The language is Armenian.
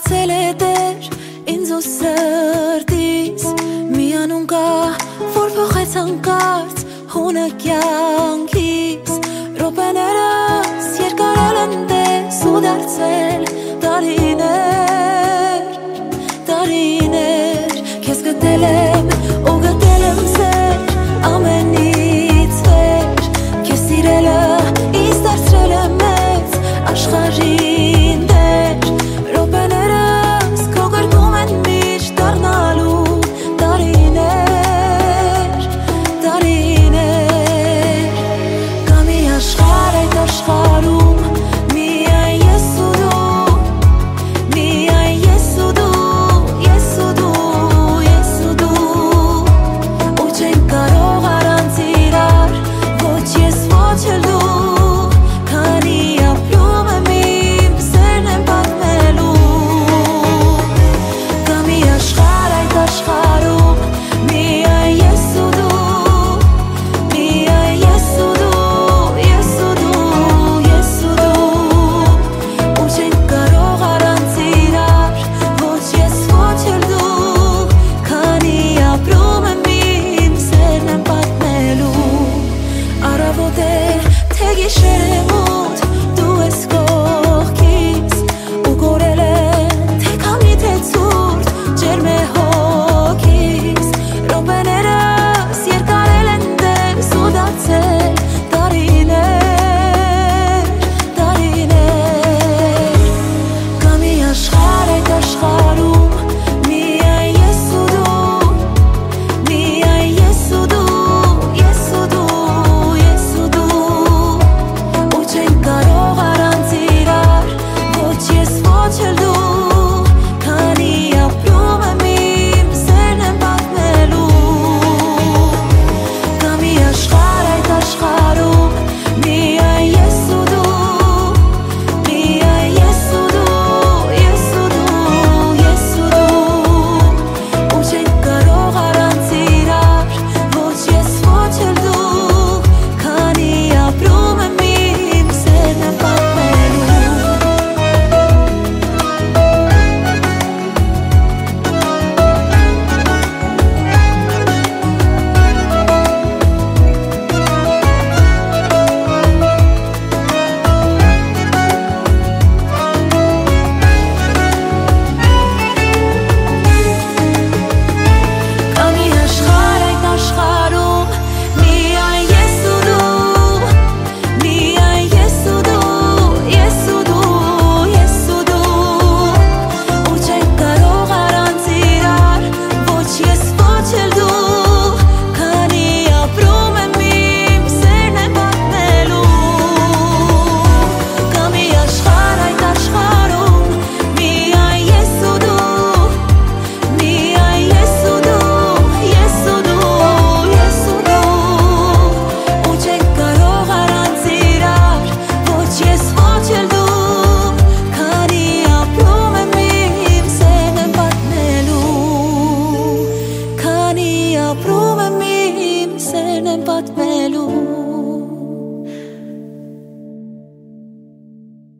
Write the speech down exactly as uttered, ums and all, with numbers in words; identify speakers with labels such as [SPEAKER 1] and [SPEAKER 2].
[SPEAKER 1] դարձել է տեր ինձ ու սրտիս մի անուն կա, որ փոխեց հանկարծ հունը կյանքիս րոպեներս երկարել են տես ու դարձել տարիներ, տարիներ Քեզ գտել եմ ու գտել եմ սեր ամենից վեր Քեզ սիրելը ինձ դարձրել է մեծ աշխարհին դեր Րոպեներս քո գրկում են միշտ դառնալու տարիներ, տարիներ Կա մի աշխարհ այդ աշխարհում միայն ես ու դու Միայն ես ու դու, ես ու դու, ես ու դու Ու չենք կարող առանց իրար, ոչ ես, ոչ էլ դու Քանի ապրում եմ իմ սերն եմ պատմելու Կա մի աշխարհ այդ աշխարհում միայն ես